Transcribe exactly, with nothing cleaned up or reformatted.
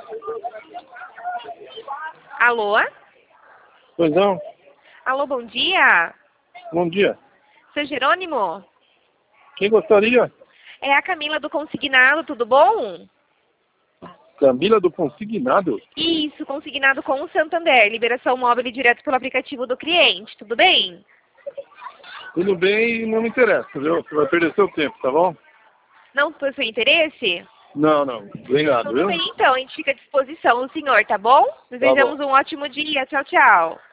Alô? Pois não. Alô, bom dia. Bom dia. Seu Jerônimo? Quem gostaria? É a Camila do Consignado, tudo bom? Camila do Consignado? Isso, Consignado com o Santander, liberação móvel direto pelo aplicativo do cliente, tudo bem? Tudo bem, não me interessa, viu? Você vai perder seu tempo, tá bom? Não por seu interesse? Não, não. Obrigado, Tudo viu? bem, então, a gente fica à disposição, o senhor, tá bom? Desejamos bom. um ótimo dia, tchau, tchau.